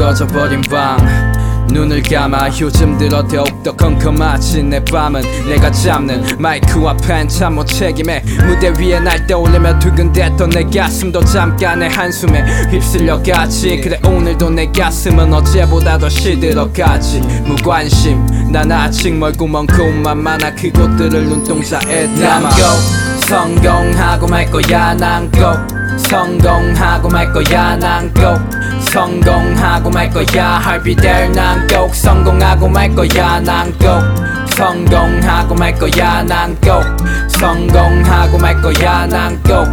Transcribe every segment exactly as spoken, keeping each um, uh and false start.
꺼져버린 방 눈을 감아 요즘 들어 더욱더 컴컴하지 내 밤은 내가 잡는 마이크와 펜 참모 책임에 무대 위에 날 떠올리며 두근댔던 내 가슴도 잠깐의 한숨에 휩쓸려가지. 그래 오늘도 내 가슴은 어제보다 더 시들어가지. 무관심 난 아직 멀고 먼 곳만 많아 그곳들을 눈동자에 담아. 난 꼭 성공하고 말 거야. 난 꼭 성공하고 말 거야. 난 꼭 성공하고 말 거야. I'll be there. 난 꼭 성공하고 말 거야. 난 꼭 성공하고 말 거야. 난 꼭 성공하고 말 거야. 난 꼭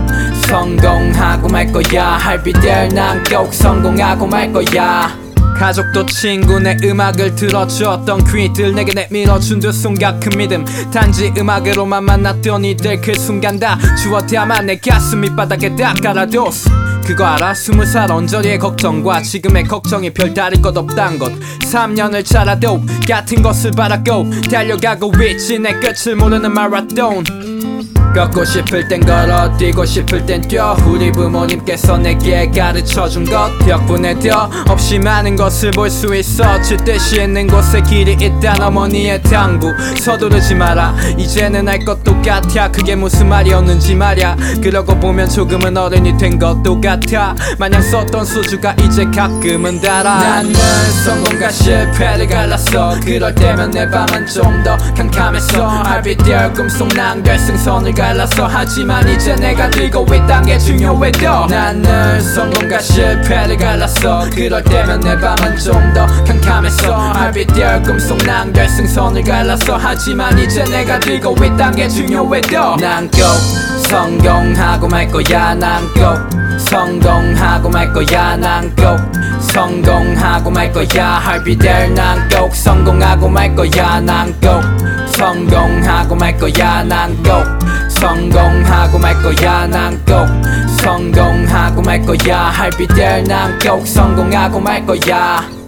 성공하고 말 거야. I'll be there. 난 꼭 성공하고 말 거야. 가족도 친구 내 음악을 들어주었던 귀들 내게 내밀어준 두 순간 큰 믿음. 단지 음악으로만 만났던 이들 그 순간 다 주워 담아 내 가슴 밑바닥에 다 깔아뒀어. 그거 알아? 스무 살 언저리의 걱정과 지금의 걱정이 별다를 것 없단 것. 삼 년을 자라도 같은 것을 바라고 달려가고 있지 내 끝을 모르는 마라톤. 걷고 싶을 땐 걸어 뛰고 싶을 땐 뛰어. 우리 부모님께서 내게 가르쳐준 것 덕분에 더 없이 많은 것을 볼 수 있어. 지 뜻이 있는 곳에 길이 있단 어머니의 당부. 서두르지 마라 이제는 알 것도 같아. 그게 무슨 말이었는지 말야. 그러고 보면 조금은 어른이 된 것도 같아. 마냥 썼던 소주가 이제 가끔은 달아. 난 늘 성공과 실패를 갈랐어. 그럴 때면 내 밤은 좀 더 캄캄했어. I'll be there. 꿈속 난 결승선을 갈라서. 하지만 이제 내가 들고 있단 게 중요해 더. 난 늘 성공과 실패를 갈랐어. 그럴 때면 내 밤은 좀 더 캄캄했어. I'll be there. 꿈속 난 결승선을 갈라서. 하지만 이제 내가 들고 있단 게 중요해 더. 난 꼭 성공하고 말 거야. 난 꼭 성공하고 말 거야. 난 꼭 성공하고 말 거야. I'll be there. 난 꼭 성공하고 말 거야. 난 꼭 성공하고 말 거야. 난 꼭 성공하고 말 거야. 난 꼭 성공하고 말 거야. I'll be there. 난 꼭 성공하고 말 거야.